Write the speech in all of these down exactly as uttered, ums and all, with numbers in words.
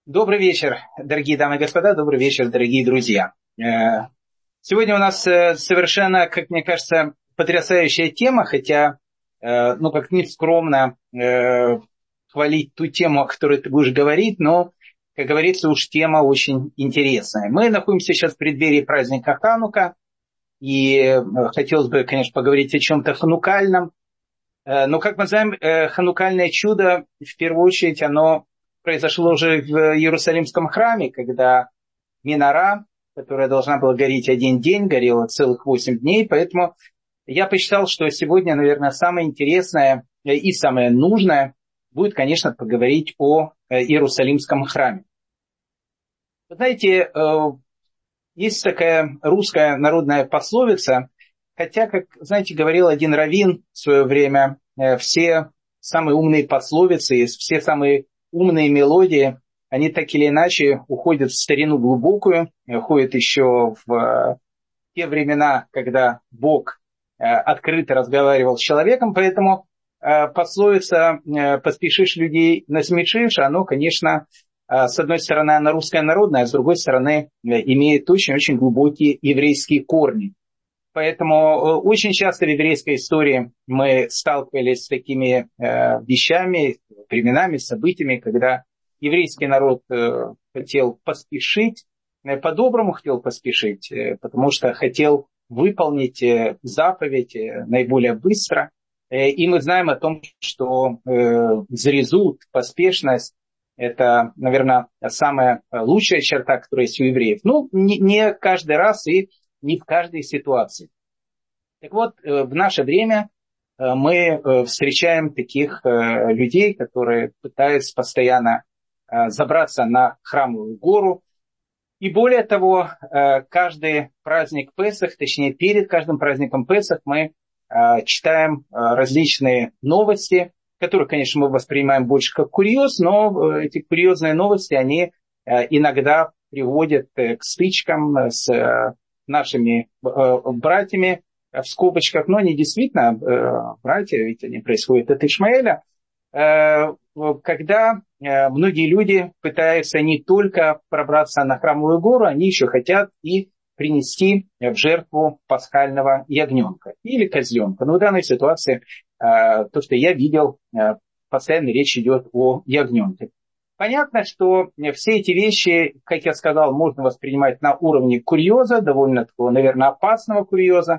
Добрый вечер, дорогие дамы и господа, добрый вечер, дорогие друзья. Э, Сегодня у нас э, совершенно, как мне кажется, потрясающая тема, хотя, э, ну, как ни скромно э, хвалить ту тему, о которой ты будешь говорить, но, как говорится, уж тема очень интересная. Мы находимся сейчас в преддверии праздника Ханука, и э, хотелось бы, конечно, поговорить о чем-то ханукальном. Э, Но, как мы знаем, э, ханукальное чудо, в первую очередь, оно произошло уже в Иерусалимском храме, когда минора, которая должна была гореть один день, горела целых восемь дней. Поэтому я посчитал, что сегодня, наверное, самое интересное и самое нужное будет, конечно, поговорить о Иерусалимском храме. Вы знаете, есть такая русская народная пословица, хотя, как, знаете, говорил один раввин в свое время, все самые умные пословицы, все самые умные мелодии, они так или иначе уходят в старину глубокую, уходят еще в те времена, когда Бог открыто разговаривал с человеком, поэтому пословица «поспешишь людей насмешишь», оно, конечно, с одной стороны, она русская народная, а с другой стороны, имеет очень-очень глубокие еврейские корни. Поэтому очень часто в еврейской истории мы сталкивались с такими вещами, временами, событиями, когда еврейский народ хотел поспешить, по-доброму хотел поспешить, потому что хотел выполнить заповедь наиболее быстро. И мы знаем о том, что зрезут, поспешность, это, наверное, самая лучшая черта, которая есть у евреев. Ну, не, не каждый раз и не в каждой ситуации. Так вот, в наше время мы встречаем таких людей, которые пытаются постоянно забраться на храмовую гору. И более того, каждый праздник Песах, точнее перед каждым праздником Песах мы читаем различные новости, которые, конечно, мы воспринимаем больше как курьез, но эти курьезные новости, они иногда приводят к стычкам с нашими братьями, в скобочках, но они действительно братья, ведь они происходят от Ишмаэля, когда многие люди пытаются не только пробраться на храмовую гору, они еще хотят и принести в жертву пасхального ягненка или козленка. Но в данной ситуации то, что я видел, постоянно речь идет о ягненке. Понятно, что все эти вещи, как я сказал, можно воспринимать на уровне курьеза, довольно такого, наверное, опасного курьеза,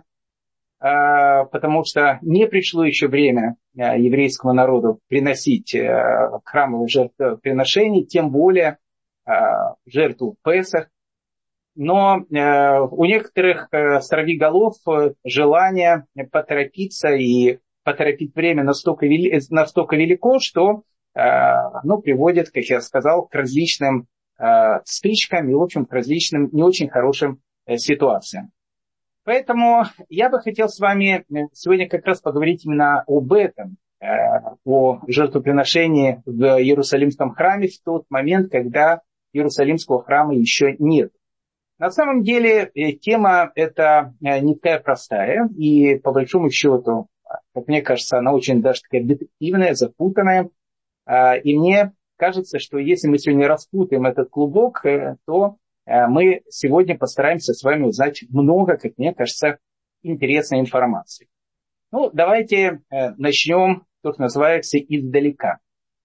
потому что не пришло еще время еврейскому народу приносить храмовые жертвоприношения, тем более жертву Песах. Но у некоторых сорвиголов желание поторопиться и поторопить время настолько, вели, настолько велико, что оно приводит, как я сказал, к различным стычкам и, в общем, к различным не очень хорошим ситуациям. Поэтому я бы хотел с вами сегодня как раз поговорить именно об этом, о жертвоприношении в Иерусалимском храме в тот момент, когда Иерусалимского храма еще нет. На самом деле тема эта не такая простая, и по большому счету, как мне кажется, она очень даже такая детективная, запутанная. И мне кажется, что если мы сегодня распутаем этот клубок, то мы сегодня постараемся с вами узнать много, как мне кажется, интересной информации. Ну, давайте начнем, то, что называется, издалека.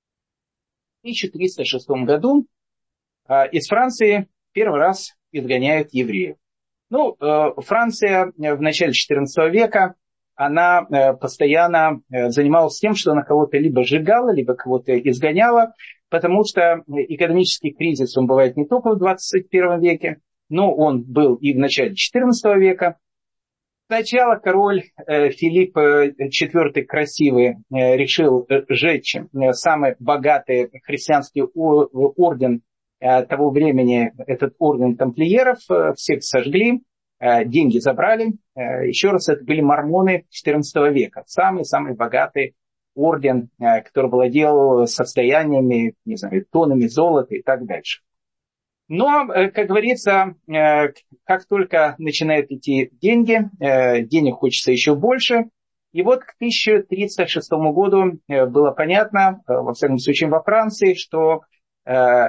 В тысяча триста шестом году из Франции первый раз изгоняют евреев. Ну, Франция в начале четырнадцатого века, она постоянно занималась тем, что она кого-то либо сжигала, либо кого-то изгоняла, потому что экономический кризис, он бывает не только в двадцать первом веке, но он был и в начале четырнадцатого века. Сначала король Филипп четвёртый Красивый решил сжечь самый богатый христианский орден того времени, этот орден тамплиеров, всех сожгли, деньги забрали. Еще раз, это были мормоны четырнадцатого века, самый-самый богатый орден, который владел состояниями, не знаю, тоннами золота и так дальше. Но, как говорится, как только начинают идти деньги, денег хочется еще больше. И вот к тысяча триста шестому году было понятно, во всяком случае во Франции, что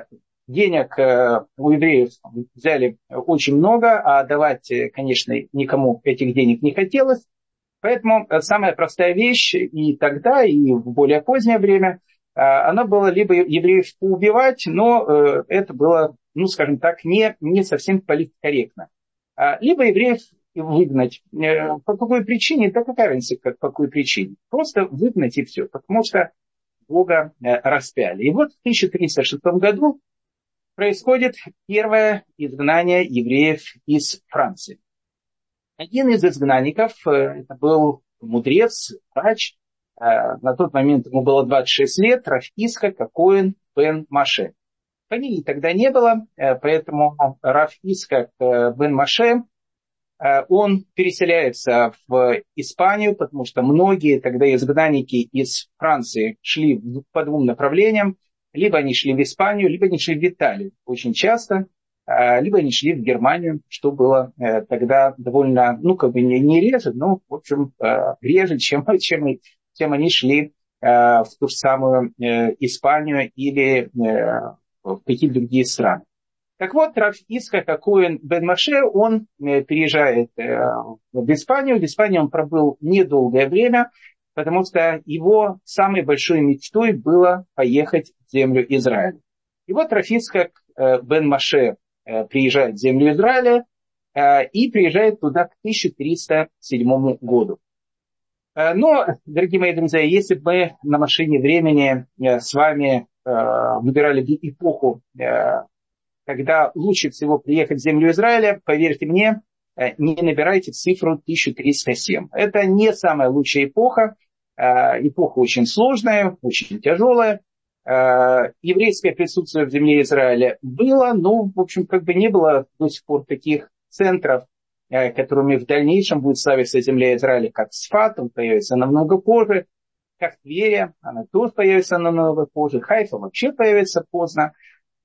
денег у евреев взяли очень много, а давать, конечно, никому этих денег не хотелось. Поэтому самая простая вещь и тогда, и в более позднее время, она была либо евреев поубивать, но это было, ну, скажем так, не, не совсем политкорректно. Либо евреев выгнать. По какой причине? Да какая разница, по какой причине? Просто выгнать и все, потому что Бога распяли. И вот в тысяча триста шестом году происходит первое изгнание евреев из Франции. Один из изгнанников, это был мудрец, врач, на тот момент ему было двадцать шесть лет, Рав Ицхак Коэн бен Моше. Фамилии тогда не было, поэтому Рав Ицхак бен Моше, он переселяется в Испанию, потому что многие тогда изгнанники из Франции шли по двум направлениям. Либо они шли в Испанию, либо они шли в Италию очень часто, либо они шли в Германию, что было тогда довольно, ну, как бы не, не реже, но, в общем, реже, чем, чем, чем они шли в ту же самую Испанию или в какие-то другие страны. Так вот, Рав Ицхак Коэн бен Моше, он переезжает в Испанию. В Испании он пробыл недолгое время, потому что его самой большой мечтой было поехать в землю Израиля. И вот Рав Ицхак бен Моше приезжает в землю Израиля и приезжает туда к тысяча триста седьмому году. Но, дорогие мои друзья, если бы мы на машине времени с вами выбирали эпоху, когда лучше всего приехать в землю Израиля, поверьте мне, не набирайте цифру тысяча триста семь. Это не самая лучшая эпоха. Эпоха очень сложная, очень тяжелая. Еврейское присутствие в земле Израиля было, но, в общем, как бы не было до сих пор таких центров, которыми в дальнейшем будет славиться земля Израиля, как Сфат, он появится намного позже, как Тверия, она тоже появится намного позже, Хайфа вообще появится поздно.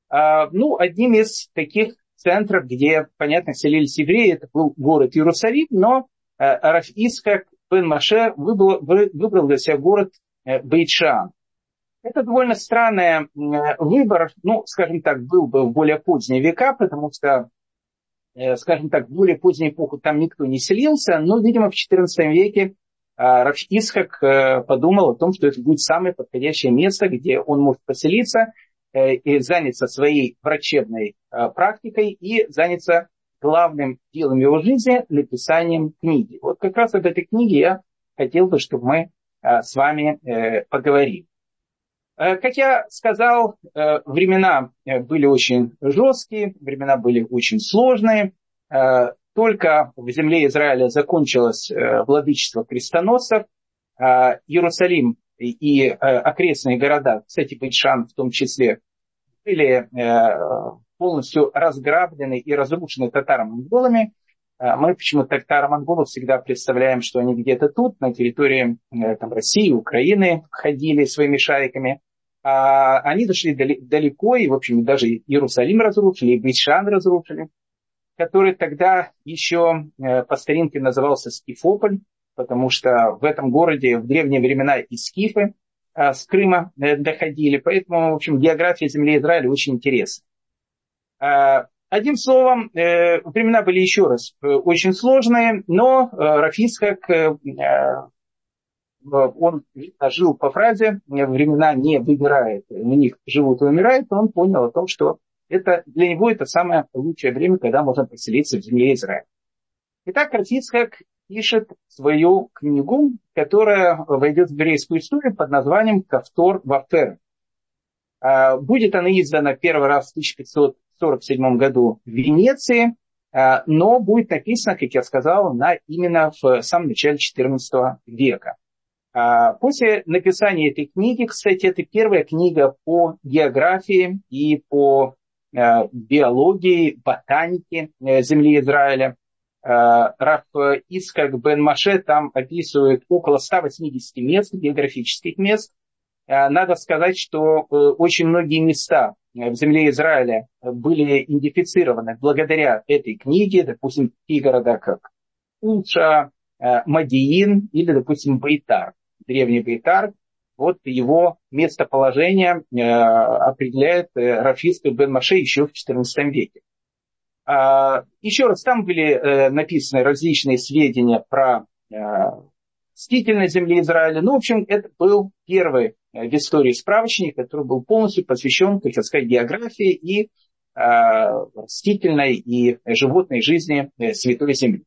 Ну, одним из таких центров, где, понятно, селились евреи, это был город Иерусалим, но Рав Ицхак бен Моше выбрал, выбрал для себя город Бейт-Шеан. Это довольно странный выбор, ну, скажем так, был бы в более поздние века, потому что, скажем так, в более позднюю эпоху там никто не селился, но, видимо, в четырнадцатом веке Рав Ицхак подумал о том, что это будет самое подходящее место, где он может поселиться и заняться своей врачебной практикой и заняться главным делом его жизни – написанием книги. Вот как раз об этой книге я хотел бы, чтобы мы с вами поговорили. Как я сказал, времена были очень жесткие, времена были очень сложные. Только в земле Израиля закончилось владычество крестоносцев. Иерусалим и окрестные города, кстати, Бейт-Шеан в том числе, были полностью разграблены и разрушены татаро-монголами. Мы почему-то татаро-монголов всегда представляем, что они где-то тут, на территории там, России, Украины, ходили своими шариками. А они дошли далеко, и, в общем, даже Иерусалим разрушили, и Бейт-Шеан разрушили, который тогда еще по старинке назывался Скифополь, потому что в этом городе в древние времена и скифы с Крыма доходили. Поэтому, в общем, география земли Израиля очень интересна. Одним словом, времена были еще раз очень сложные, но Рав Ицхак, он жил по фразе «времена не выбирает, на них живут и умирают», он понял о том, что это, для него это самое лучшее время, когда можно поселиться в земле Израиля. Итак, Рав Ицхак пишет свою книгу, которая войдет в еврейскую историю под названием «Кавтор Вафер». Будет она издана первый раз в тысяча пятьсот сорок седьмом году в Венеции, но будет написана, как я сказал, на, именно в самом начале четырнадцатого века. После написания этой книги, кстати, это первая книга по географии и по биологии, ботанике земли Израиля. Рав Ицхак бен Моше там описывает около ста восьмидесяти мест, географических мест. Надо сказать, что очень многие места в земле Израиля были идентифицированы благодаря этой книге. Допустим, такие города, как Улша, Мадиин или, допустим, Бейтар, древний Бейтар. вот его местоположение определяет Рав Ицхак бен Моше еще в четырнадцатом веке. Еще раз, там были написаны различные сведения про растительность земли Израиля. Ну, в общем, это был первый в истории справочник, который был полностью посвящен, как сказать, географии и растительной и животной жизни Святой Земли.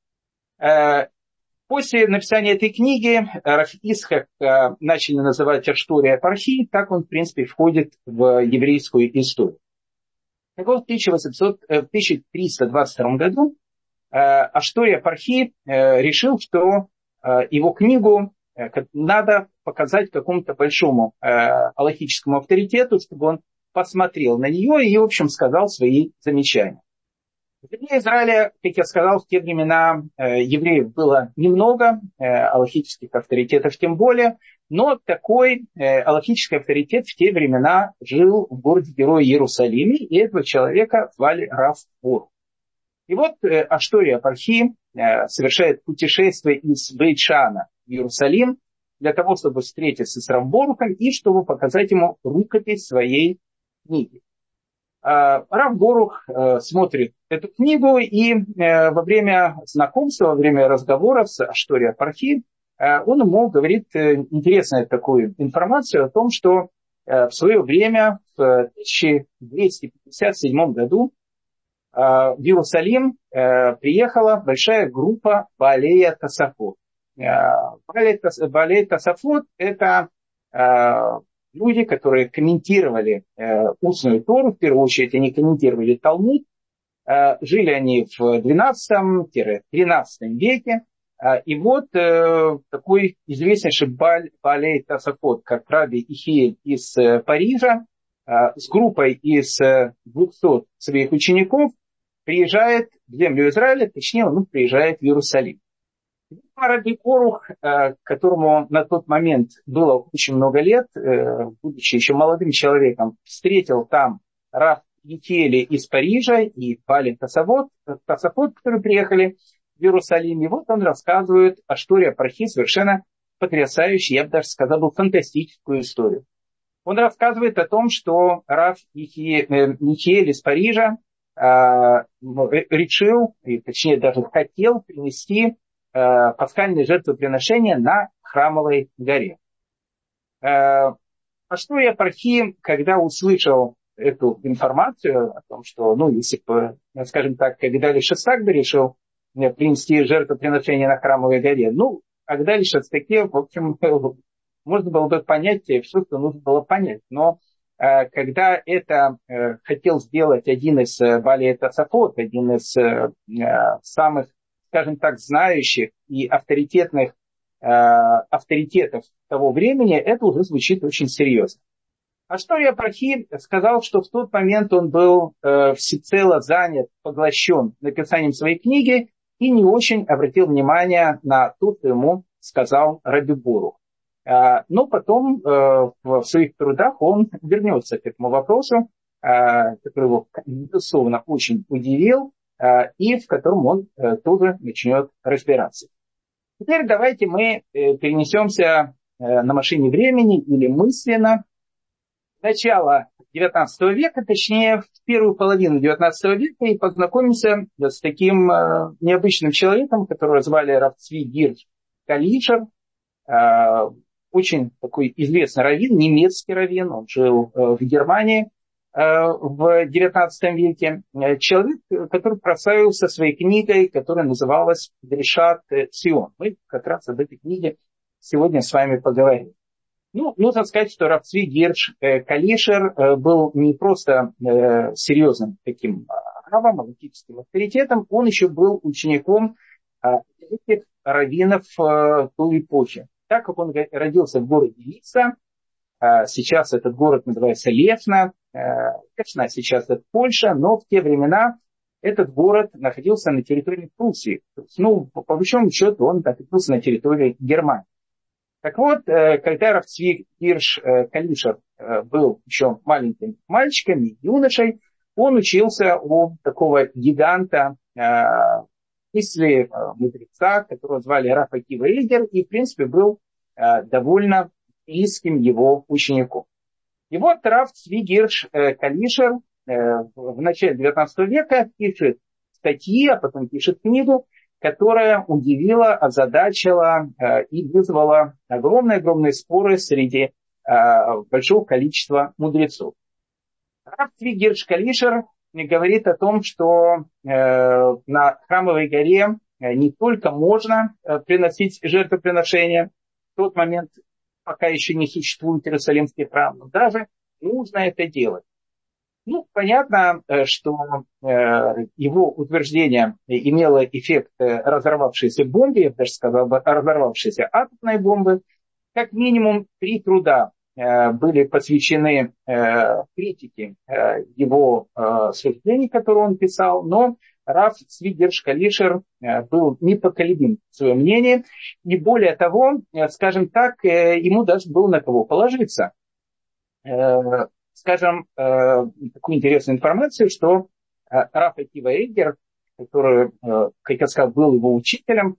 После написания этой книги Рав Ицхак начали называть Аштория Пархи, так он, в принципе, входит в еврейскую историю. Так вот, в тысяча триста двадцать втором году Аштория Пархи решил, что его книгу надо показать какому-то большому алахическому авторитету, чтобы он посмотрел на нее и, в общем, сказал свои замечания. В земле Израиля, как я сказал, в те времена евреев было немного, алахических авторитетов тем более, но такой алахический авторитет в те времена жил в городе-герое Иерусалиме, и этого человека звали Рав Борух. И вот Аштория Пархи совершает путешествие из Бейт-Шана в Иерусалим для того, чтобы встретиться с Рав Борухом и чтобы показать ему рукопись своей книги. Рав Борух смотрит эту книгу, и во время знакомства, во время разговоров с Аштория Пархи, он ему говорит интересную такую информацию о том, что в свое время, в тысяча двести пятьдесят седьмом году, в Иерусалим приехала большая группа Баалея Тосафот. Баалея Тосафот – это люди, которые комментировали устную Тору, в первую очередь они комментировали Талмуд. Жили они в двенадцатом-тринадцатом веке. И вот такой известнейший Баалей Тосафот, как раби Ихиэль из Парижа, с группой из двухсот своих учеников приезжает в землю Израиля, точнее, он приезжает в Иерусалим. Раби Борух, которому на тот момент было очень много лет, будучи еще молодым человеком, встретил там рав Ихиэля из Парижа и Баалей Тосафот, Тосафот, которые приехали в Иерусалим. И вот он рассказывает Аштория Пархи совершенно потрясающую, я бы даже сказал, фантастическую историю. Он рассказывает о том, что рав Ихиэль из Парижа решил, и точнее даже хотел принести пасхальные жертвоприношения на Храмовой горе. Аштория Пархи, когда услышал эту информацию о том, что, ну, если бы, скажем так, Агдали Шестак бы решил принести жертвоприношение на Храмовой горе, ну, Агдали Шестаке, в общем, можно было бы понять все, что нужно было понять. Но когда это хотел сделать один из Баалей Тосафот, один из самых, скажем так, знающих и авторитетных авторитетов того времени, это уже звучит очень серьезно. Аштория Пархи сказал, что в тот момент он был всецело занят, поглощен написанием своей книги и не очень обратил внимание на то, что ему сказал раби Борух. Но потом в своих трудах он вернется к этому вопросу, который его, безусловно, очень удивил, и в котором он тоже начнет разбираться. Теперь давайте мы перенесемся на машине времени или мысленно в начало девятнадцатого века, точнее в первую половину девятнадцатого века, и познакомимся с таким необычным человеком, которого звали Рав Цви Гирш Калишер. Очень такой известный раввин, немецкий раввин, он жил в Германии в девятнадцатом веке. Человек, который прославился своей книгой, которая называлась «Дрешат Сион». Мы как раз об этой книге сегодня с вами поговорим. Ну, нужно сказать, что Рав Цви Гирш Калишер был не просто серьезным таким раввином, алахическим авторитетом, он еще был учеником великих раввинов той эпохи. Так как он родился в городе Лица, сейчас этот город называется Левна, конечно, сейчас это Польша, но в те времена этот город находился на территории Пруссии. Ну, по большому счету, он находился на территории Германии. Так вот, когда Рав Цви Гирш Калишер был еще маленьким мальчиком и юношей, он учился у такого гиганта, мысли мудреца, которого звали Рав Акива Эйгер, и, в принципе, был довольно близким его учеником. И вот Рав Цви Гирш Калишер в начале девятнадцатого века пишет статьи, а потом пишет книгу, которая удивила, озадачила и вызвала огромные-огромные споры среди большого количества мудрецов. Рав Цви Гирш Калишер говорит о том, что на Храмовой горе не только можно приносить жертвоприношения в тот момент, пока еще не существует Иерусалимский храм, но даже нужно это делать. Ну, понятно, что его утверждение имело эффект разорвавшейся бомбы, я бы даже сказал, разорвавшейся атомной бомбы. Как минимум три труда были посвящены критике его суждений, которые он писал, но Рав Цви Гирш Калишер был непоколебим в своем мнении, и более того, скажем так, ему даже было на кого положиться. Скажем, такую интересную информацию, что Рав Акива Эйгер, который, как я сказал, был его учителем,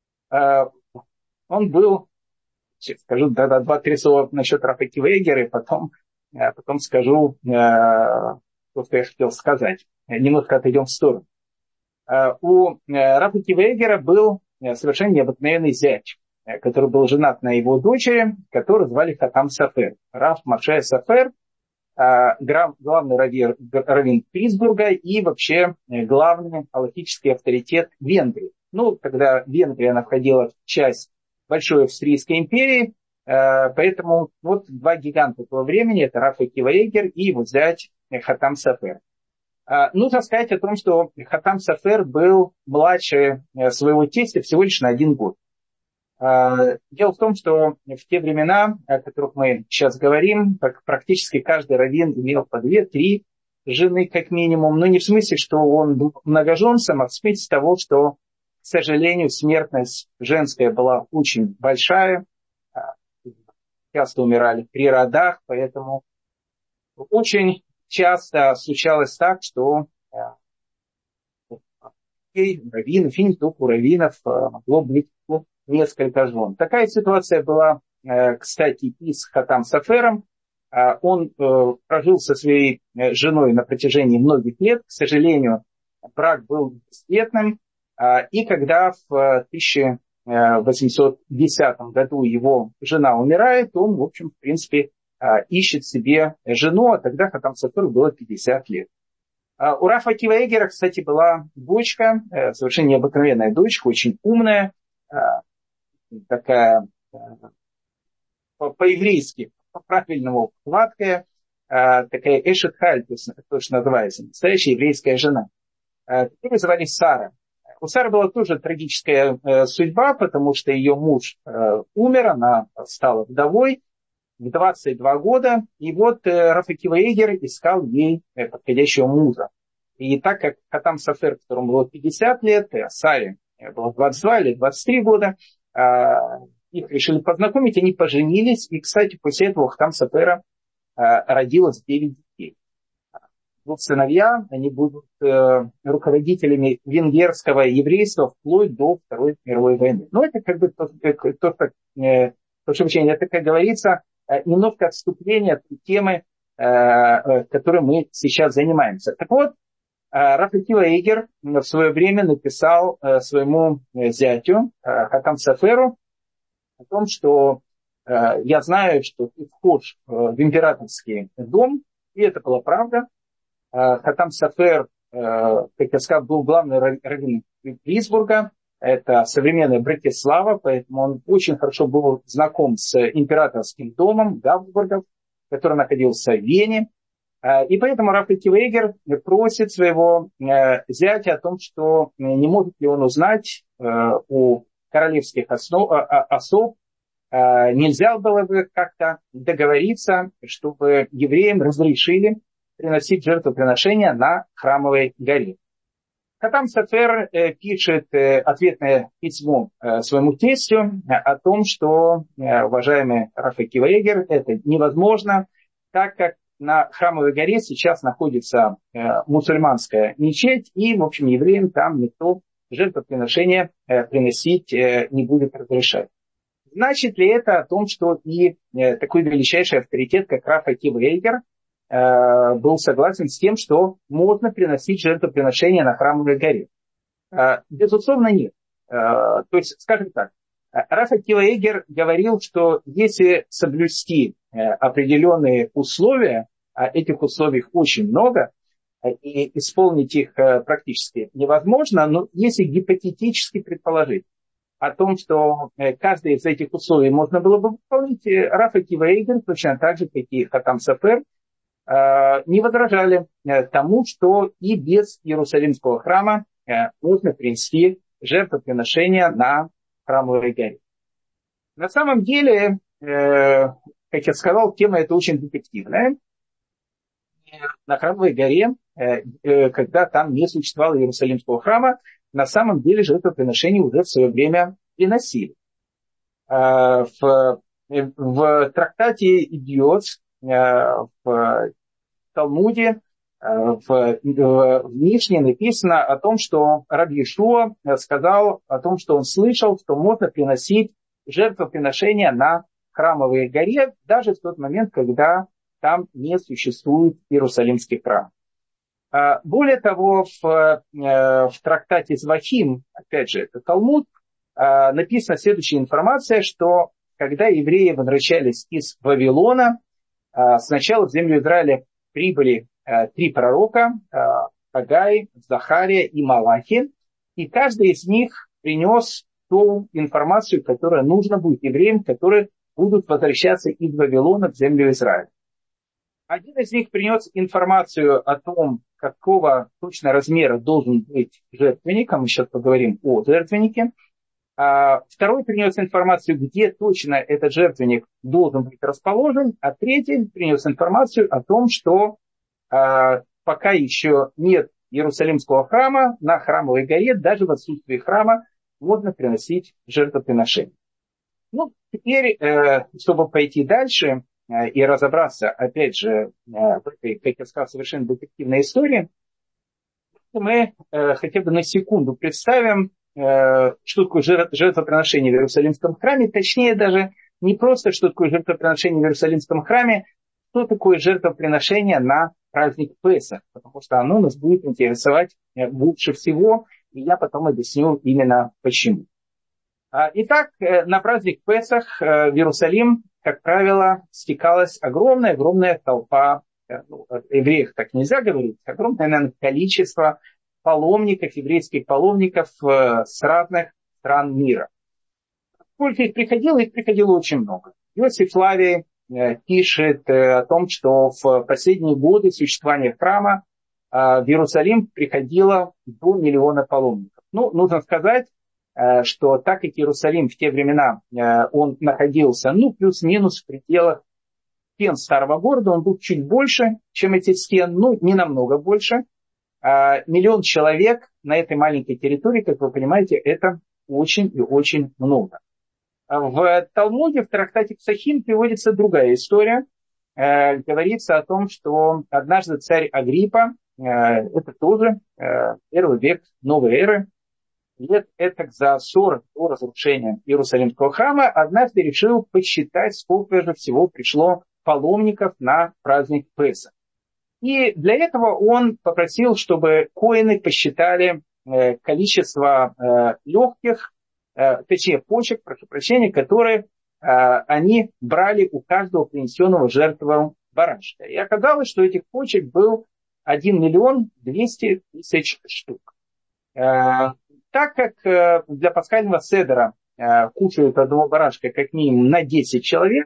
он был, сейчас скажу два-три слова насчет Рава Акива Эйгера, и потом, потом скажу то, что я хотел сказать. Немножко отойдем в сторону. У Рава Акива Эйгера был совершенно необыкновенный зять, который был женат на его дочери, которую звали Хатам Софер. Рав Моше Софер, главный раввин Питтсбурга и вообще главный галахический авторитет Венгрии. Ну, когда Венгрия находила в часть Большой Австрийской империи, поэтому вот два гиганта того времени, это Рав Акива Эйгер и его зять Хатам Софер. Нужно сказать о том, что Хатам Софер был младше своего тестя всего лишь на один год. Дело в том, что в те времена, о которых мы сейчас говорим, практически каждый раввин имел по две-три жены как минимум. Но не в смысле, что он был многоженцем, а в смысле того, что, к сожалению, смертность женская была очень большая. Часто умирали при родах, поэтому очень часто случалось так, что раввинов, и не только у раввинов, могло быть несколько жен. Такая ситуация была, кстати, и с Хатам Софером. Он прожил со своей женой на протяжении многих лет. К сожалению, брак был бесплодным. И когда в тысяча восемьсот десятом году его жена умирает, он, в общем, в принципе, ищет себе жену, а тогда Хатам Соферу было пятьдесят лет. У Рава Акива Эйгера, кстати, была дочка, совершенно необыкновенная дочка, очень умная, такая по-еврейски, по-правильному гладкая, такая эшет хальтус, то, что называется, настоящая еврейская жена. Ее звали Сара. У Сары была тоже трагическая судьба, потому что ее муж умер, она стала вдовой в двадцать два года, и вот Рав Акива Эйгер искал ей подходящего мужа. И так как Хатам Софер, которому было пятьдесят лет, а Саре было двадцать два или двадцать три года, их решили познакомить, они поженились, и, кстати, после этого у Хатам Софера родилось девять детей. Вот сыновья, они будут руководителями венгерского еврейства вплоть до Второй мировой войны. Но это как бы то, то, то, прошу прощения, это, как говорится, немножко отступление от темы, которой мы сейчас занимаемся. Так вот, Рав Акива Эйгер в свое время написал своему зятю Хатам Соферу о том, что я знаю, что ты вхож в императорский дом, и это была правда. Хатам Софер, как я сказал, был главный раввин Питтсбурга, это современная Братислава, поэтому он очень хорошо был знаком с императорским домом Габсбургов, который находился в Вене. И поэтому Рав Акива Эйгер просит своего зятя о том, что не может ли он узнать у королевских основ, особ, нельзя было бы как-то договориться, чтобы евреям разрешили приносить жертвоприношения на Храмовой горе. Хатам Софер пишет ответное письмо своему тестю о том, что, уважаемый Рав Акива Эйгер, это невозможно, так как на Храмовой горе сейчас находится мусульманская мечеть, и, в общем, евреям там никто жертвоприношения приносить не будет разрешать. Значит ли это о том, что и такой величайший авторитет, как Рав Акива Эйгер, был согласен с тем, что можно приносить жертвоприношения на храмовой горе? Безусловно, нет. То есть, скажем так, Рав Акива Эйгер говорил, что если соблюсти определенные условия, а этих условий очень много, и исполнить их практически невозможно, но если гипотетически предположить о том, что каждое из этих условий можно было бы выполнить, Рав Акива Эйгер, точно так же, как и Хатам Софер, не возражали тому, что и без Иерусалимского храма можно принести жертвоприношения на храмовой горе. На самом деле, как я сказал, тема эта очень детективная. На храмовой горе, когда там не существовало Иерусалимского храма, на самом деле жертвоприношения уже в свое время приносили. В, в трактате Идиот, в Талмуде, в, в Мишне написано о том, что Рав Йешуа сказал о том, что он слышал, что можно приносить жертвоприношения на храмовой горе, даже в тот момент, когда там не существует Иерусалимский храм. Более того, в, в трактате Звахим, опять же, это Талмуд, написана следующая информация, что когда евреи возвращались из Вавилона, сначала в землю Израиля прибыли три пророка, Хагай, Захария и Малахи, и каждый из них принес ту информацию, которая нужна будет евреям, которые будут возвращаться из Вавилона в землю Израиля. Один из них принес информацию о том, какого точно размера должен быть жертвенник, а мы сейчас поговорим о жертвеннике. А второй принес информацию, где точно этот жертвенник должен быть расположен, а третий принес информацию о том, что а, пока еще нет Иерусалимского храма, на храмовой горе, даже в отсутствии храма, можно приносить жертвоприношения. Ну, теперь, э, чтобы пойти дальше э, и разобраться, опять же, э, в этой, как я сказал, совершенно детективной истории, мы э, хотя бы на секунду представим, э, что такое жертвоприношение в Иерусалимском храме, точнее даже не просто, что такое жертвоприношение в Иерусалимском храме, что такое жертвоприношение на праздник Песах, потому что оно нас будет интересовать лучше всего, и я потом объясню именно почему. Итак, на праздник Песах в Иерусалим, как правило, стекалась огромная-огромная толпа, ну, евреев так нельзя говорить, огромное, наверное, количество паломников, еврейских паломников с разных стран мира. Сколько их приходило, их приходило очень много. Иосиф Флавий пишет о том, что в последние годы существования храма в Иерусалим приходило до миллиона паломников. Ну, нужно сказать, что так как Иерусалим в те времена, он находился, ну, плюс-минус в пределах стен старого города, он был чуть больше, чем эти стены, ну, не намного больше. Миллион человек на этой маленькой территории, как вы понимаете, это очень и очень много. В Талмуде, в трактате Псахим приводится другая история. Говорится о том, что однажды царь Агриппа, это тоже первый век новой эры, лет этак за сорок до разрушения Иерусалимского храма, однажды решил посчитать, сколько же всего пришло паломников на праздник Песах. И для этого он попросил, чтобы коэны посчитали количество легких, точнее почек, прошу прощения, которые они брали у каждого принесенного жертву барашка. И оказалось, что этих почек был один миллион двести тысяч штук. Так как для пасхального седера кушают одного барашка как минимум на десять человек,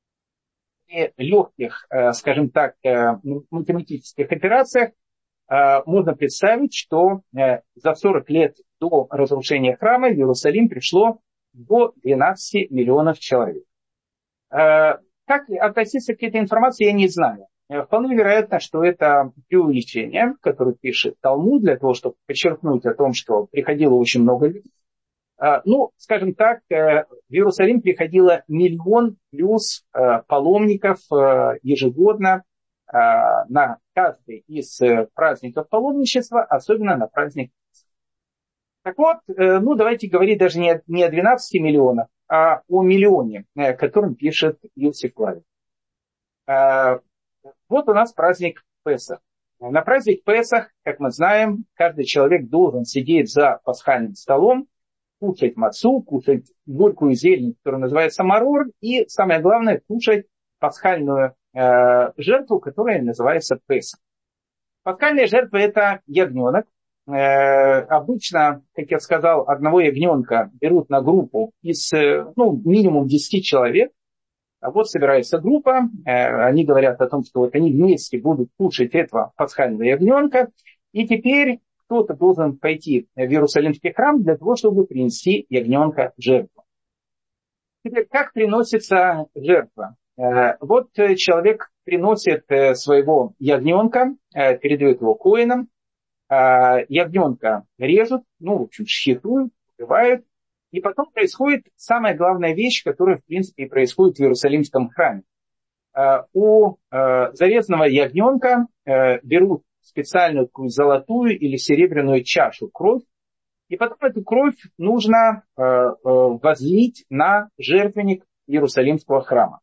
и легких, скажем так, математических операциях, можно представить, что за сорок лет до разрушения храма в Иерусалим пришло до двенадцати миллионов человек. Как относиться к этой информации, я не знаю. Вполне вероятно, что это преувеличение, которое пишет Талмуд, для того, чтобы подчеркнуть о том, что приходило очень много людей. Ну, скажем так, в Иерусалим приходило миллион плюс паломников ежегодно на каждый из праздников паломничества, особенно на праздник. Так вот, ну давайте говорить даже не о двенадцати миллионах, а о миллионе, о котором пишет Иосиф Флавий. Вот у нас праздник Песах. На праздник Песах, как мы знаем, каждый человек должен сидеть за пасхальным столом, кушать мацу, кушать горькую зелень, которая называется марор, и, самое главное, кушать пасхальную э, жертву, которая называется Песах. Пасхальная жертва – это ягненок. Э, обычно, как я сказал, одного ягненка берут на группу из ну, минимум десяти человек. А вот собирается группа, э, они говорят о том, что вот они вместе будут кушать этого пасхального ягненка, и теперь кто-то должен пойти в Иерусалимский храм для того, чтобы принести ягненка в жертву. Теперь, как приносится жертва? Э, вот человек приносит э, своего ягненка, э, передает его коэнам, э, ягненка режут, ну, в общем, шхитуют, убивают. И потом происходит самая главная вещь, которая, в принципе, и происходит в Иерусалимском храме. У зарезанного ягненка берут специальную такую золотую или серебряную чашу кровь, и потом эту кровь нужно возлить на жертвенник Иерусалимского храма.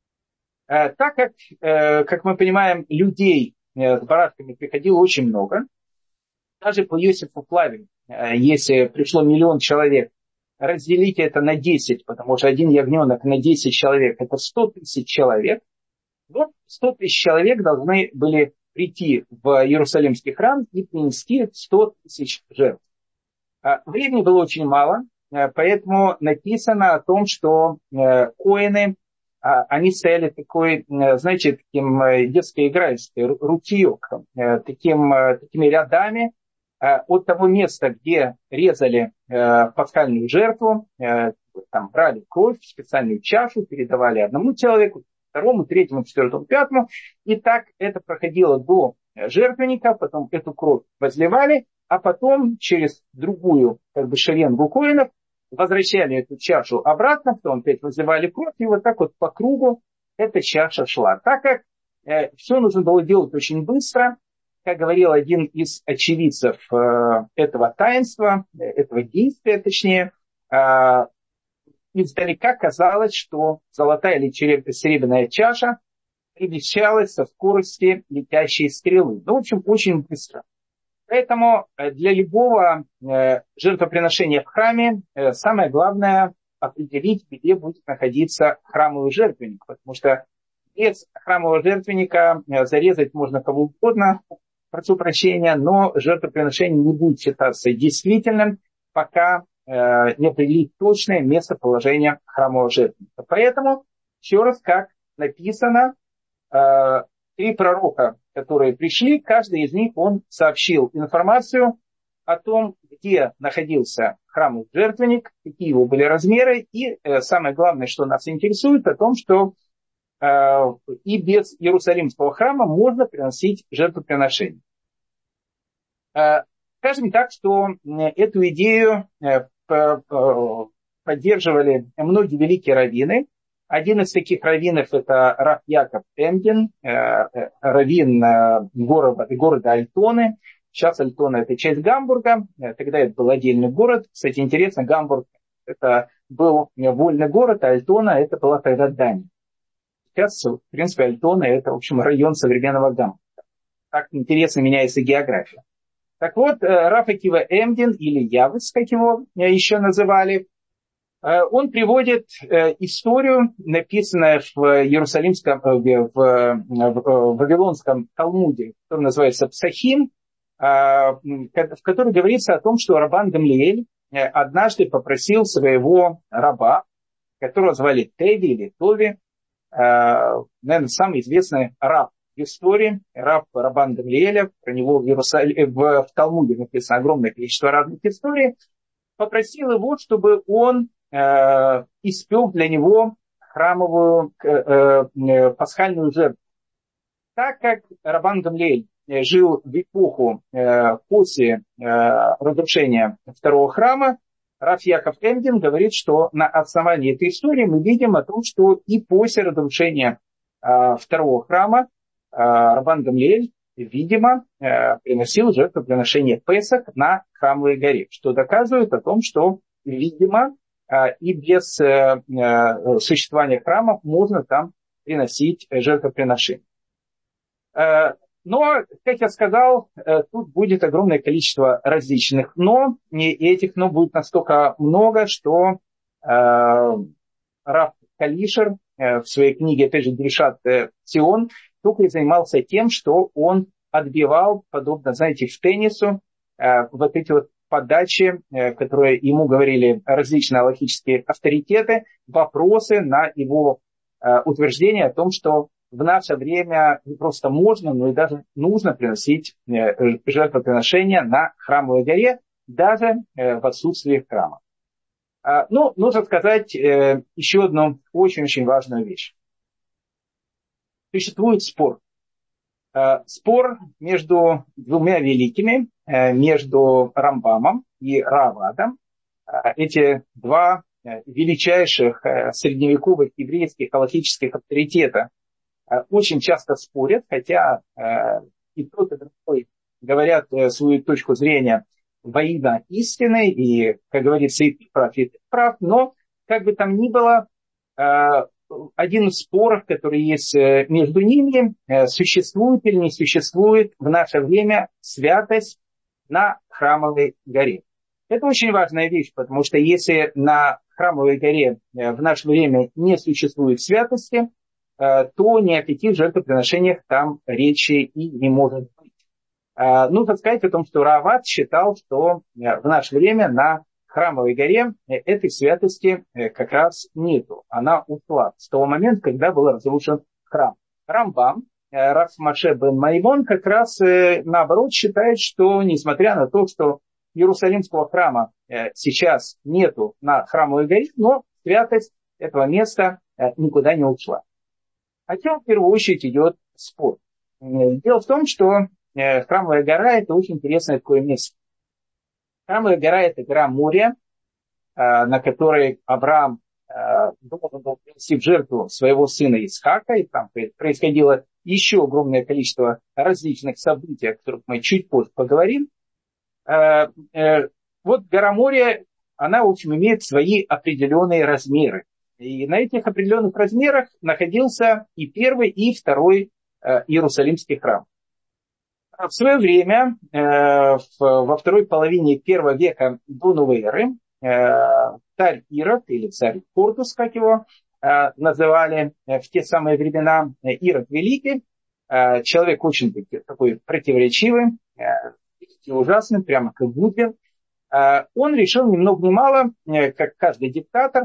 Так как, как мы понимаем, людей с барашками приходило очень много, даже по Иосифу Флавию, если пришло миллион человек, разделите это на десять, потому что один ягненок на десять человек – это сто тысяч человек. Вот сто тысяч человек должны были прийти в Иерусалимский храм и принести сто тысяч жертв. Времени было очень мало, поэтому написано о том, что коэны, они стояли такой, знаете, таким детской игрой, рутиек, таким, такими рядами, от того места, где резали э, пасхальную жертву, э, там брали кровь в специальную чашу, передавали одному человеку, второму, третьему, четвертому, пятому. И так это проходило до жертвенника, потом эту кровь возливали, а потом через другую как бы шеренгу коэнов возвращали эту чашу обратно, потом опять возливали кровь, и вот так вот по кругу эта чаша шла. Так как э, все нужно было делать очень быстро, как говорил один из очевидцев э, этого таинства, этого действия, точнее, э, издалека казалось, что золотая или серебряная чаша перемещалась со скорости летящей стрелы. Ну, в общем, очень быстро. Поэтому для любого э, жертвоприношения в храме э, самое главное определить, где будет находиться храмовый жертвенник, потому что без храмового жертвенника э, зарезать можно кого угодно, прошу прощения, но жертвоприношение не будет считаться действительным, пока э, не определить точное местоположение храмового жертвенника. Поэтому, еще раз, как написано, э, три пророка, которые пришли, каждый из них, он сообщил информацию о том, где находился храмовый жертвенник, какие его были размеры, и э, самое главное, что нас интересует, о том, что и без Иерусалимского храма можно приносить жертвоприношение. Скажем так, что эту идею поддерживали многие великие раввины. Один из таких раввинов – это рав Яков Эмдин, раввин города, города Альтоны. Сейчас Альтона – это часть Гамбурга, тогда это был отдельный город. Кстати, интересно, Гамбург – это был вольный город, а Альтона – это была тогда Дания. Сейчас, в принципе, Альтона – это, в общем, район современного Гамбурга. Так интересно меняется география. Так вот, рав Акива Эмдин, или Явец, как его еще называли, он приводит историю, написанную в Иерусалимском, в, в Вавилонском Талмуде, который называется Псахим, в которой говорится о том, что Рабан Гамлиэль однажды попросил своего раба, которого звали Теви или Тови, наверное, самый известный раб в истории, раб Рабан Гамлиэля, про него в, Иерусалим, в, в Талмуде написано огромное количество разных историй, попросил его, чтобы он э, испек для него храмовую э, э, пасхальную жертву. Так как Рабан Гамлиэль жил в эпоху э, после э, разрушения второго храма, рав Яков Эмдин говорит, что на основании этой истории мы видим о том, что и после разрушения э, второго храма э, Рабан Гамлиэль, видимо, э, приносил жертвоприношение Песах на Храмовой горе, что доказывает о том, что, видимо, и без существования храма можно там приносить жертвоприношения. Но, как я сказал, тут будет огромное количество различных «но», и этих «но» будет настолько много, что Рав Калишер в своей книге, опять же, Дрешат Цион, только и занимался тем, что он отбивал, подобно, знаете, в теннису, вот эти вот подачи, которые ему говорили различные алахические авторитеты, вопросы на его утверждение о том, что в наше время не просто можно, но и даже нужно приносить жертвоприношения на Храмовой горе, даже в отсутствии храма. Ну, нужно сказать еще одну очень-очень важную вещь. Существует спор. Спор между двумя великими, между Рамбамом и Равадом. Эти два величайших средневековых еврейских галактических авторитета очень часто спорят, хотя и тот, и другой говорят свою точку зрения во имя истины, и, как говорится, и ты прав, и ты прав, но, как бы там ни было, один из споров, который есть между ними, существует или не существует в наше время святость на Храмовой горе. Это очень важная вещь, потому что если на Храмовой горе в наше время не существует святости, то ни о каких жертвоприношениях там речи и не может быть. Нужно сказать о том, что Равад считал, что в наше время на Храмовой горе этой святости как раз нету. Она ушла с того момента, когда был разрушен храм. Рамбам, Рав Моше бен Маймон, как раз наоборот считает, что несмотря на то, что Иерусалимского храма сейчас нету на Храмовой горе, но святость этого места никуда не ушла. О чем в первую очередь идет спор? Дело в том, что Храмовая гора – это очень интересное такое место. Храмовая гора – это гора Мория, на которой Авраам должен был принести в жертву своего сына Исхака, и там происходило еще огромное количество различных событий, о которых мы чуть позже поговорим. Вот гора Мория, она, в общем, имеет свои определенные размеры. И на этих определенных размерах находился и первый, и второй Иерусалимский храм. В свое время, во второй половине первого века до новой эры, царь Ирод, или царь Кортус, как его называли в те самые времена, Ирод Великий, человек очень такой противоречивый и ужасный, прямо как Гудвин, он решил ни много ни мало, как каждый диктатор,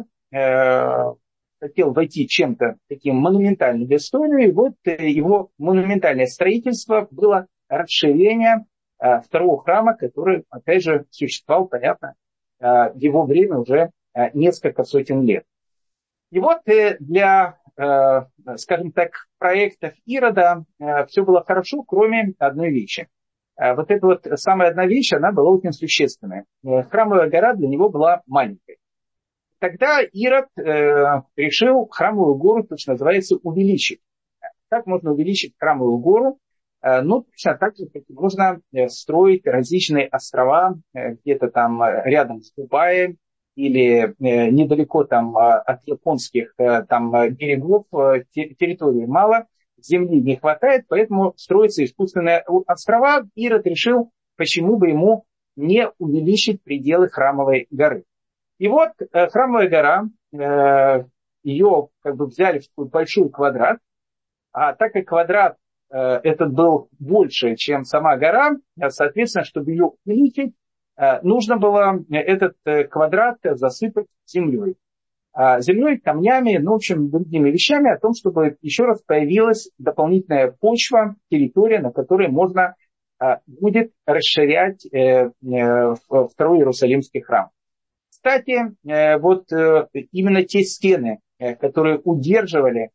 хотел войти чем-то таким монументальным в историю, и вот его монументальное строительство было расширение второго храма, который, опять же, существовал, понятно, в его время уже несколько сотен лет. И вот для, скажем так, проектов Ирода все было хорошо, кроме одной вещи. Вот эта вот самая одна вещь, она была очень существенная. Храмовая гора для него была маленькой. Тогда Ирод решил Храмовую гору, то, что называется, увеличить. Как можно увеличить Храмовую гору? Ну, точно так же, как можно строить различные острова где-то там рядом с Дубаем или недалеко там от японских там берегов, территории мало, земли не хватает, поэтому строятся искусственные острова. Ирод решил, почему бы ему не увеличить пределы Храмовой горы. И вот Храмовая гора, ее как бы взяли в такой большой квадрат, а так как квадрат этот был больше, чем сама гора, соответственно, чтобы ее увеличить, нужно было этот квадрат засыпать землей. Землей, камнями, ну, в общем, другими вещами, о том, чтобы еще раз появилась дополнительная почва, территория, на которой можно будет расширять второй Иерусалимский храм. Кстати, вот именно те стены, которые удерживали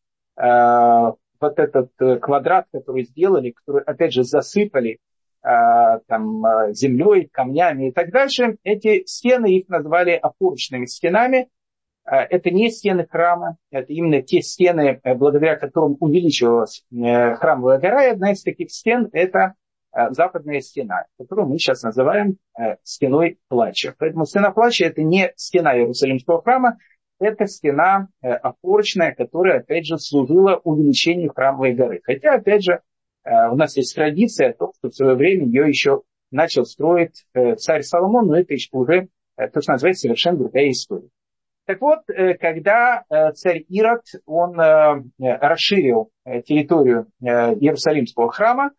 вот этот квадрат, который сделали, который, опять же, засыпали там, землей, камнями и так дальше, эти стены, их назвали опорочными стенами. Это не стены храма, это именно те стены, благодаря которым увеличивалась Храмовая гора. И одна из таких стен – это западная стена, которую мы сейчас называем стеной плача. Поэтому стена плача — это не стена Иерусалимского храма, это стена опорочная, которая, опять же, служила увеличению храмовой горы. Хотя, опять же, у нас есть традиция о том, что в свое время ее еще начал строить царь Соломон, но это уже то, что называется, совершенно другая история. Так вот, когда царь Ирод, он расширил территорию Иерусалимского храма,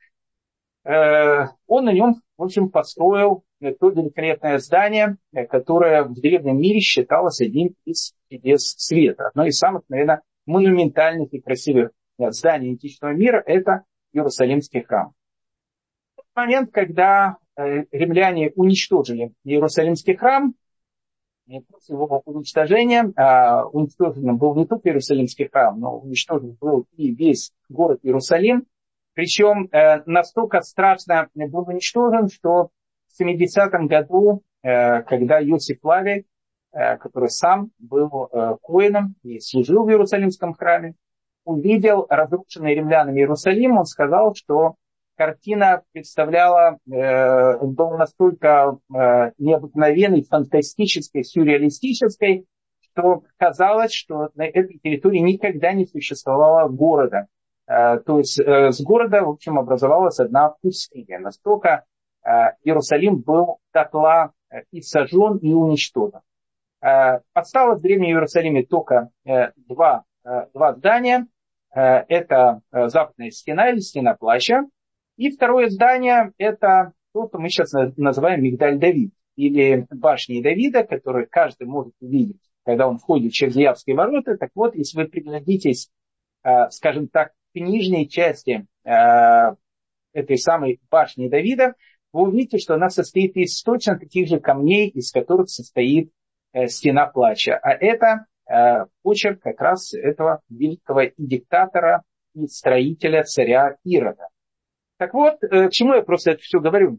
он на нем, в общем, построил то великолепное здание, которое в древнем мире считалось одним из чудес света. Одно из самых, наверное, монументальных и красивых зданий античного мира – это Иерусалимский храм. В тот момент, когда римляне уничтожили Иерусалимский храм, и после его уничтожения, а, уничтожен был не только Иерусалимский храм, но уничтожен был и весь город Иерусалим. Причем э, настолько страшно был уничтожен, что в семидесятом году, э, когда Иосиф Флавий, э, который сам был э, коэном и служил в Иерусалимском храме, увидел разрушенный римлянами Иерусалим, он сказал, что картина представляла, э, была настолько э, необыкновенной, фантастической, сюрреалистической, что казалось, что на этой территории никогда не существовало города. Э, то есть э, с города, в общем, образовалась одна пустыня. Настолько э, Иерусалим был дотла э, и сожжен, и уничтожен. Э, осталось в Древнем Иерусалиме только э, два, э, два здания. Э, это э, западная стена или стена плача. И второе здание – это то, что мы сейчас называем Мигдаль Давид, или башней Давида, которую каждый может увидеть, когда он входит через Явские ворота. Так вот, если вы приглядитесь, скажем так, к нижней части этой самой башни Давида, вы увидите, что она состоит из точно таких же камней, из которых состоит стена плача. А это почерк как раз этого великого и диктатора, и строителя царя Ирода. Так вот, к чему я просто это все говорю?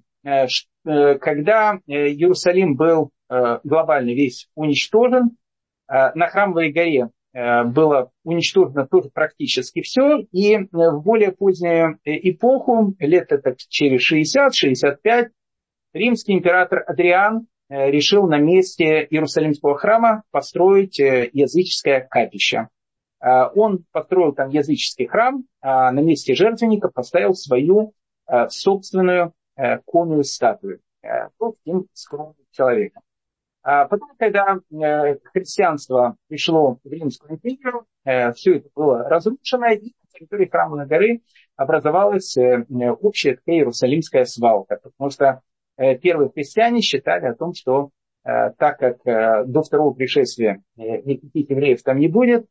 Когда Иерусалим был глобально весь уничтожен, на Храмовой горе было уничтожено тоже практически все, и в более позднюю эпоху, лет это через шестьдесят — шестьдесят пять, римский император Адриан решил на месте Иерусалимского храма построить языческое капище. Он построил там языческий храм, а на месте жертвенника поставил свою э, собственную э, конную статую. Э, был таким скромным человеком. А потом, когда э, христианство пришло в Римскую империю, э, все это было разрушено, и на территории Храмовой горы образовалась э, общая такая иерусалимская свалка. Потому что э, первые христиане считали о том, что э, так как э, до второго пришествия э, никаких евреев там не будет,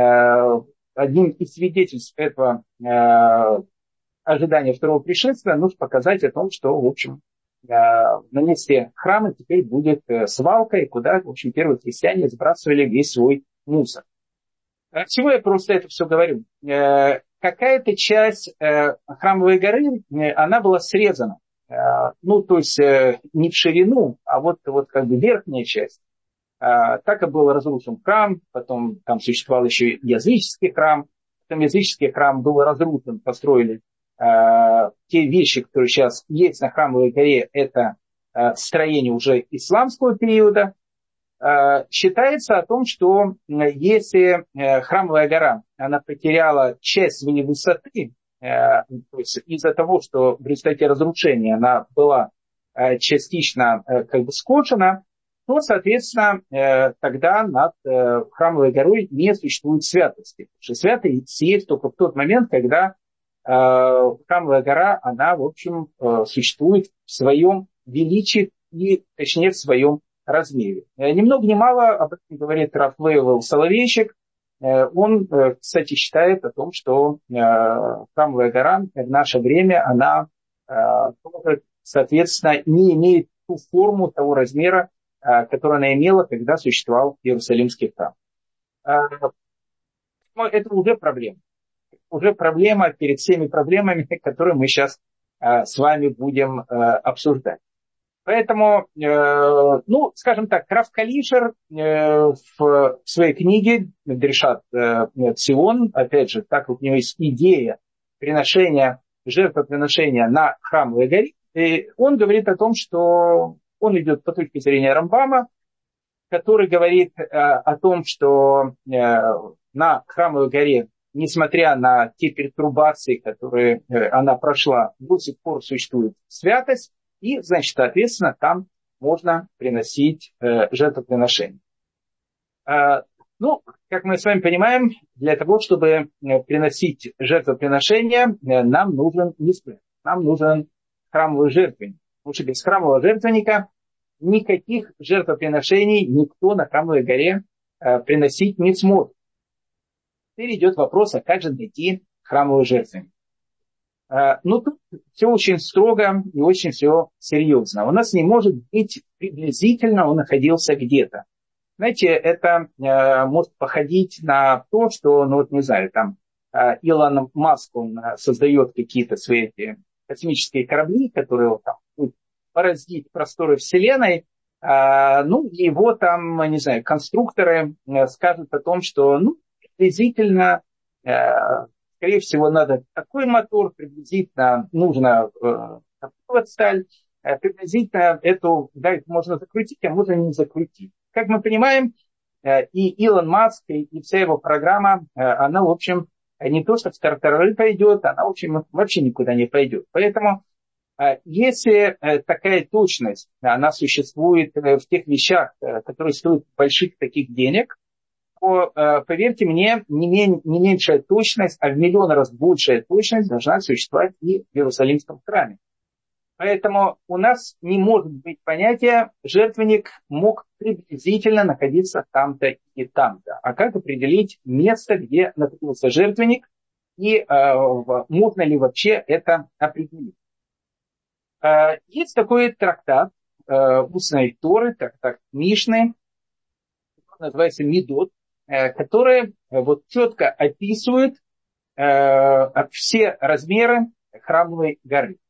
одним из свидетельств этого э, ожидания второго пришествия нужно показать о том, что, в общем, э, на месте храма теперь будет э, свалка, и куда, в общем, первые христиане сбрасывали весь свой мусор. От чего я просто это все говорю? Э, какая-то часть э, Храмовой горы, э, она была срезана. Э, ну, то есть э, не в ширину, а вот, вот как бы верхняя часть. Так и был разрушен храм, потом там существовал еще языческий храм, потом языческий храм был разрушен, построили э, те вещи, которые сейчас есть на Храмовой горе, это э, строение уже исламского периода. Э, считается о том, что если э, Храмовая гора, она потеряла часть своей высоты, э, то есть из-за того, что в результате разрушения она была э, частично э, как бы скошена, то, соответственно, тогда над Храмовой горой не существует святости. Потому что святость есть только в тот момент, когда Храмовая гора, она, в общем, существует в своем величии и, точнее, в своем размере. Ни много ни мало об этом говорит Рав Лейвел Соловейчик. Он, кстати, считает о том, что Храмовая гора в наше время, она, соответственно, не имеет ту форму, того размера, которую она имела, когда существовал Иерусалимский храм. Но это уже проблема. Уже проблема перед всеми проблемами, которые мы сейчас с вами будем обсуждать. Поэтому, ну, скажем так, Рав Калишер в своей книге «Дрешат Цион», опять же, так как у него есть идея приношения жертвоприношения на храмовой горе, и он говорит о том, что он идет по точке зрения Рамбама, который говорит э, о том, что э, на храмовой горе, несмотря на те перетрубации, которые э, она прошла, до сих пор существует святость, и, значит, соответственно, там можно приносить э, жертвоприношения. Э, ну, как мы с вами понимаем, для того, чтобы приносить жертвоприношения, э, нам нужен мизбех, нам нужен храмовый жертвенник. Потому что без храмового жертвенника никаких жертвоприношений никто на храмовой горе э, приносить не сможет. Теперь идет вопрос, а как же найти храмовый жертвенник? Э, ну, тут все очень строго и очень все серьезно. У нас не может быть приблизительно он находился где-то. Знаете, это э, может походить на то, что, ну вот не знаю, там э, Илон Маск, он создает какие-то свои эти космические корабли, которые там пораздить просторы Вселенной, а, ну, и его там, не знаю, конструкторы скажут о том, что, ну, приблизительно, а, скорее всего, надо такой мотор, приблизительно нужно а, такую сталь, а, приблизительно эту, да, это можно закрутить, а можно не закрутить. Как мы понимаем, а, и Илон Маск, и, и вся его программа, а, она, в общем, не то, что в стартовые пойдет, она, в общем, вообще никуда не пойдет. Поэтому если такая точность, она существует в тех вещах, которые стоят больших таких денег, то, поверьте мне, не, мен, не меньшая точность, а в миллион раз большая точность должна существовать и в Иерусалимском храме. Поэтому у нас не может быть понятия, жертвенник мог приблизительно находиться там-то и там-то. А как определить место, где находился жертвенник, и э, можно ли вообще это определить? Есть такой трактат устной Торы, трактат Мишны, называется Мидот, который вот четко описывает все размеры храмовой горы.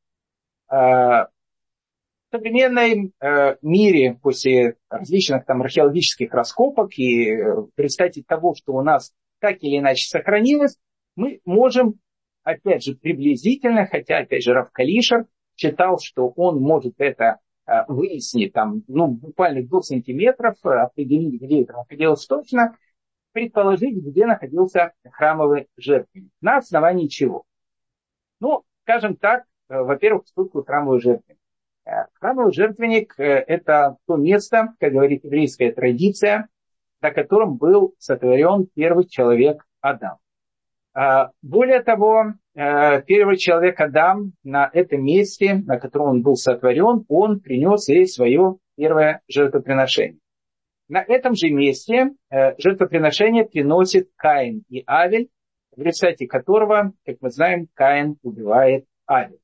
В современном мире, после различных там археологических раскопок и в результате того, что у нас так или иначе сохранилось, мы можем, опять же, приблизительно, хотя, опять же, Рав Калишер считал, что он может это э, выяснить там, ну, буквально до сантиметров, э, определить, где это находилось точно, предположить, где находился храмовый жертвенник. На основании чего? Ну, скажем так, э, во-первых, что такое храмовый жертвенник? Э, храмовый жертвенник э, – это то место, как говорит еврейская традиция, на котором был сотворен первый человек Адам. Более того, первый человек Адам на этом месте, на котором он был сотворен, он принес и свое первое жертвоприношение. На этом же месте жертвоприношение приносит Каин и Авель, в результате которого, как мы знаем, Каин убивает Авель.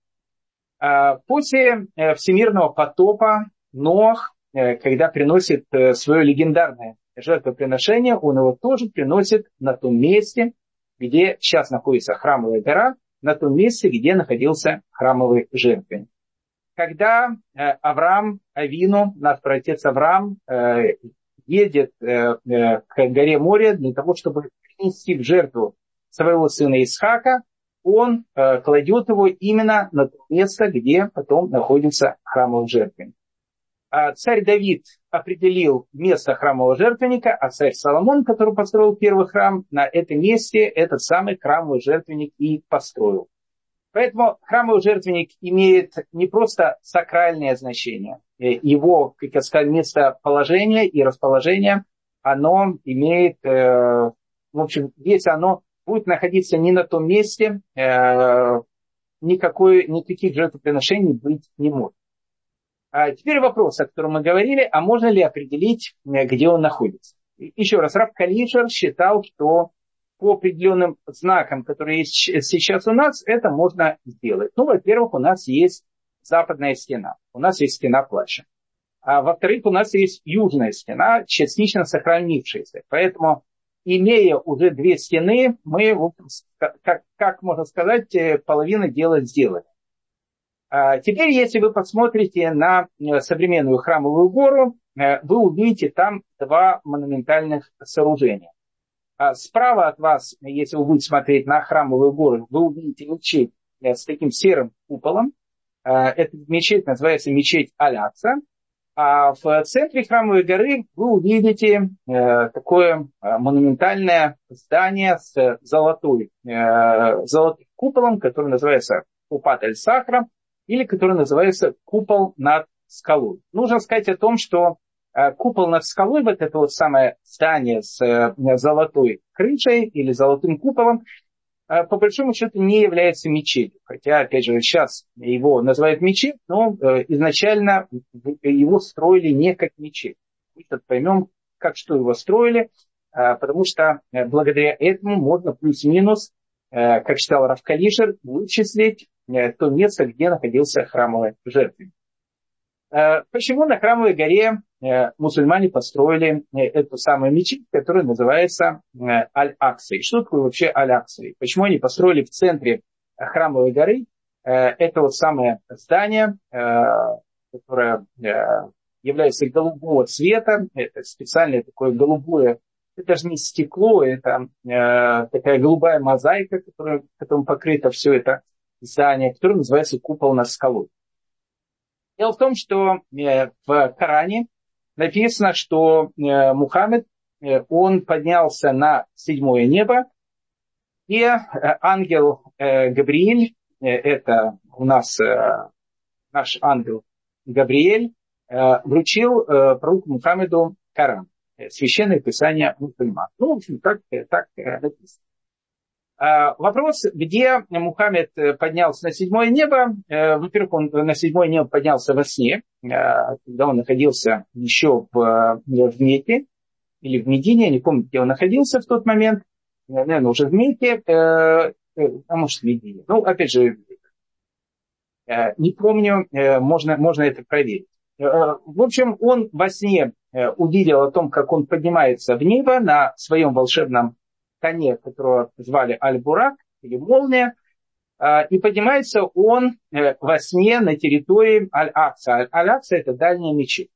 После всемирного потопа Ноах, когда приносит свое легендарное жертвоприношение, он его тоже приносит на том месте, где сейчас находится храмовая гора, на том месте, где находился храмовый жертвенник. Когда э, Авраам Авину, наш праотец Авраам, э, едет э, э, к горе Море для того, чтобы принести в жертву своего сына Исхака, он э, кладет его именно на то место, где потом находится храмовый жертвенник. Царь Давид определил место храмового жертвенника, а царь Соломон, который построил первый храм, на этом месте этот самый храмовый жертвенник и построил. Поэтому храмовый жертвенник имеет не просто сакральное значение, его, как я сказал, местоположение и расположение, оно имеет, в общем, если оно будет находиться не на том месте, никакой, никаких жертвоприношений быть не может. А теперь вопрос, о котором мы говорили, а можно ли определить, где он находится? Еще раз, Рав Калишер считал, что по определенным знакам, которые есть сейчас у нас, это можно сделать. Ну, во-первых, у нас есть западная стена, у нас есть стена плача. А во-вторых, у нас есть южная стена, частично сохранившаяся. Поэтому, имея уже две стены, мы, как, как можно сказать, половину дела сделали. Теперь, если вы посмотрите на современную храмовую гору, вы увидите там два монументальных сооружения. Справа от вас, если вы будете смотреть на храмовую гору, вы увидите мечеть с таким серым куполом. Эта мечеть называется мечеть Аль-Акса. А в центре Храмовой горы вы увидите такое монументальное здание с золотой, золотым куполом, который называется Купат Аль-Сахра, или который называется купол над скалой. Нужно сказать о том, что купол над скалой, вот это вот самое здание с золотой крышей или золотым куполом, по большому счету не является мечетью. Хотя, опять же, сейчас его называют мечеть, но изначально его строили не как мечеть. Мы сейчас поймем, как что его строили, потому что благодаря этому можно плюс-минус, как считал Рав Калишер, вычислить то место, где находился храмовый жертвенник. Почему на Храмовой горе мусульмане построили эту самую мечеть, которая называется Аль-Акса? И что такое вообще Аль-Акса? Почему они построили в центре Храмовой горы это вот самое здание, которое является голубого цвета, это специальное такое голубое, это даже не стекло, это такая голубая мозаика, которая, которым покрыто все это здание, которое называется купол над скалой. Дело в том, что в Коране написано, что Мухаммед, он поднялся на седьмое небо, и ангел Габриэль, это у нас наш ангел Габриэль, вручил пророку Мухаммеду Коран, священное писание мусульман. Ну, в общем, так, так написано. Вопрос, где Мухаммед поднялся на седьмое небо. Во-первых, он на седьмое небо поднялся во сне, когда он находился еще в, в Мекке или в Медине, я не помню, где он находился в тот момент, наверное, уже в Мекке, а может в Медине. Ну, опять же, не помню, можно, можно это проверить. В общем, он во сне увидел о том, как он поднимается в небо на своем волшебном коне, которого звали Аль-Бурак, или Молния, и поднимается он во сне на территории Аль-Акса. Аль-Акса – это дальняя мечеть.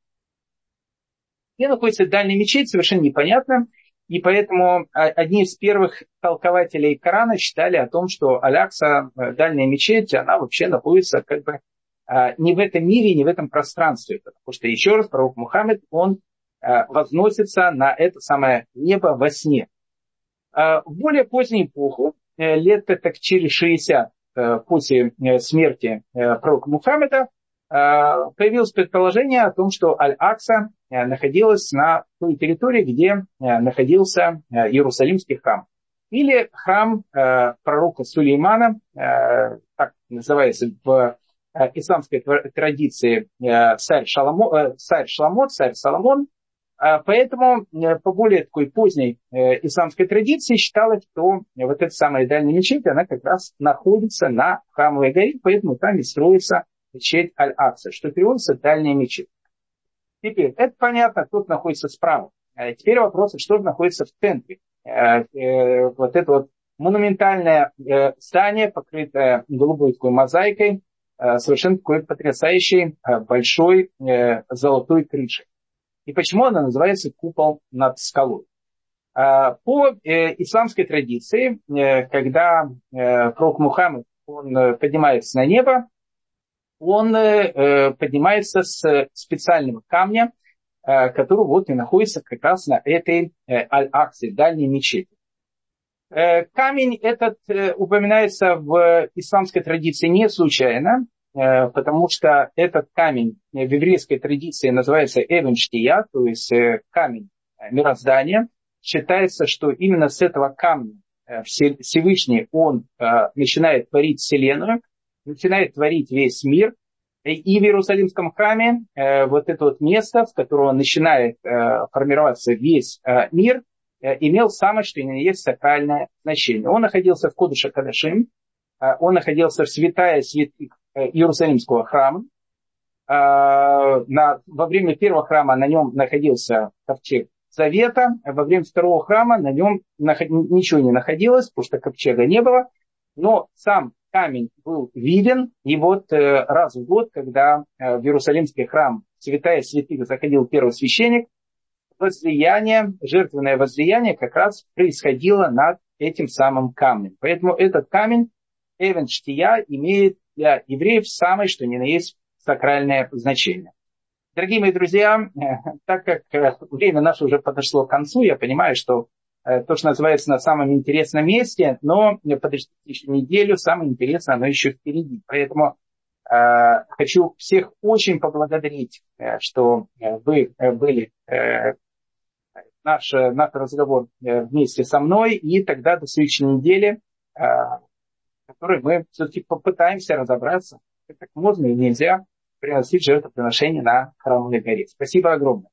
Где находится дальняя мечеть, совершенно непонятно, и поэтому одни из первых толкователей Корана считали о том, что Аль-Акса, дальняя мечеть, она вообще находится как бы не в этом мире, не в этом пространстве, потому что, еще раз, пророк Мухаммед, он возносится на это самое небо во сне. В более позднюю эпоху, лет так через шестьдесят после смерти пророка Мухаммеда, появилось предположение о том, что Аль-Акса находилась на той территории, где находился Иерусалимский храм. Или храм пророка Сулеймана, так называется в исламской традиции царь Шаламон, царь Шаламон, царь Соломон. Поэтому по более такой поздней исламской традиции считалось, что вот эта самая дальняя мечеть, она как раз находится на Храмовой горе, поэтому там и строится мечеть Аль-Акса, что переводится дальняя мечеть. Теперь, это понятно, тут находится справа. Теперь вопрос, что же находится в центре. Вот это вот монументальное здание, покрытое голубой такой мозаикой, совершенно такой потрясающей большой золотой крышей. И почему она называется купол над скалой? По исламской традиции, когда пророк Мухаммед он поднимается на небо, он поднимается с специального камня, который вот и находится как раз на этой Аль-Аксе, дальней мечети. Камень этот упоминается в исламской традиции не случайно, потому что этот камень в еврейской традиции называется Эвен Штия, то есть камень мироздания. Считается, что именно с этого камня Всевышний он начинает творить Вселенную, начинает творить весь мир. И в Иерусалимском храме вот это вот место, в котором начинает формироваться весь мир, имел самое, что ни есть, сакральное значение. Он находился в Кодеш ха-Кодашим, он находился в святая святых Иерусалимского храма. На, во время первого храма на нем находился ковчег Завета, во время второго храма на нем наход... ничего не находилось, потому что ковчега не было, но сам камень был виден, и вот раз в год, когда в Иерусалимский храм святая святых заходил первый священник, возлияние, жертвенное возлияние как раз происходило над этим самым камнем. Поэтому этот камень Эвен Штия имеет для евреев самое, что ни на есть, сакральное значение. Дорогие мои друзья, так как время наше уже подошло к концу, я понимаю, что то, что называется на самом интересном месте, но подождите еще неделю, самое интересное, оно еще впереди. Поэтому э, хочу всех очень поблагодарить, э, что вы были э, наш, наш разговор вместе со мной, и тогда до следующей недели, э, в которой мы все-таки попытаемся разобраться, как можно и нельзя приносить жертвоприношение на Храмовой горе. Спасибо огромное.